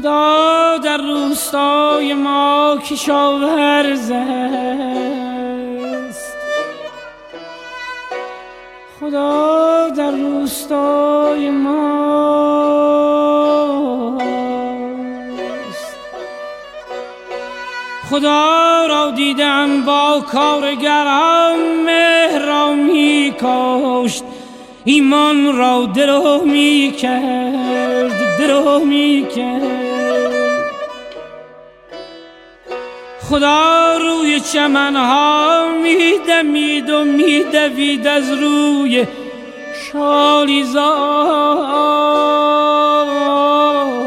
خدا در روستای ما کشاورز است، خدا در روستای ماست. خدا را دیدم با کارگران مهر را می کاشت، ایمان را درو می کرد، درو می کرد. خدا روی چمنها می دمید و می دوید از روی شالیزار.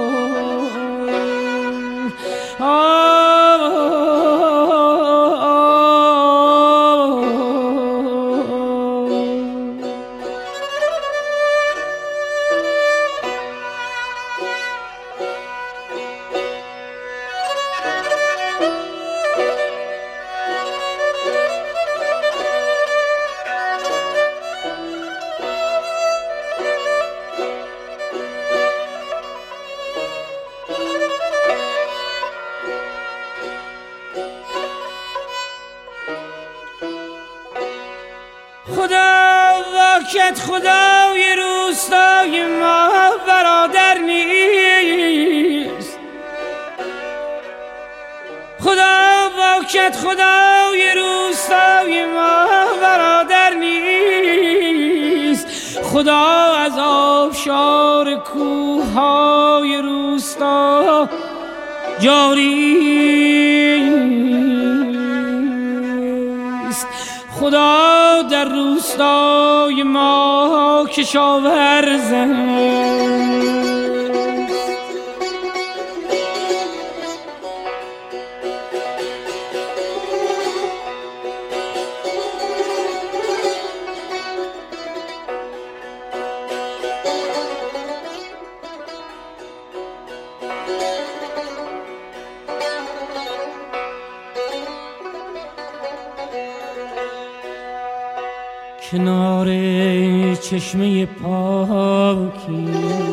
خدای روستای ما برادر نیست، خدا واکت خدای روستای ما برادر نیست. خدا از آبشار کوههای روستا جاری است، خدا در روستای ما کشاورز است. کنار چشمه پاکی،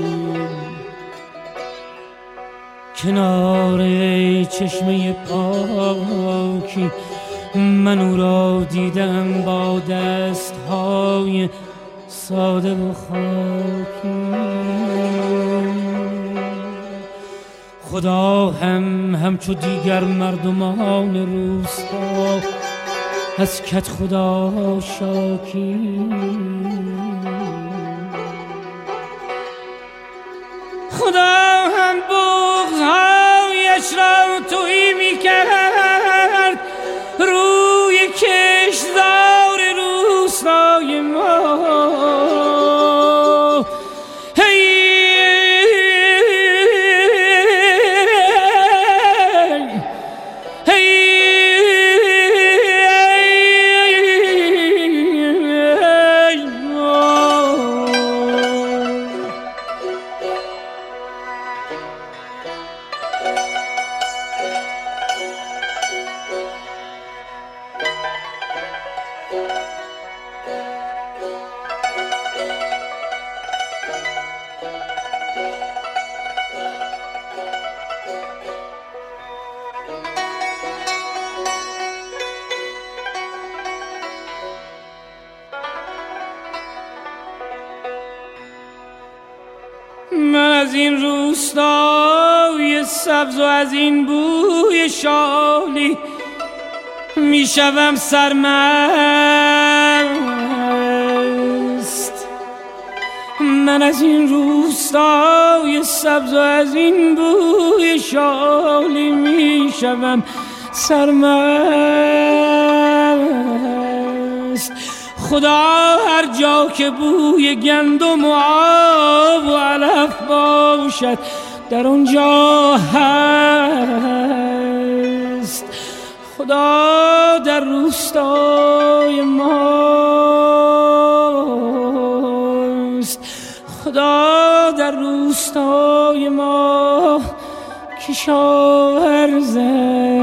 کنار چشمه پاکی، من او را دیدم با دستهای ساده و خاکی. خدا همچو دیگر مردمان روستا از کت خدا شاکی. خدا هم بغض‌هایش را تهی می کرد روی کشتزار روستای ما. من از این روستای سبز و از این بوی شالی میشوم سرمست. من از این روستای سبز و از این بوی شالی میشوم سرمست. خدا هر جا که بوی گندم و آب و علف باشد در اونجا هست. خدا در روستای ماست، خدا در روستای ما کشاورز است.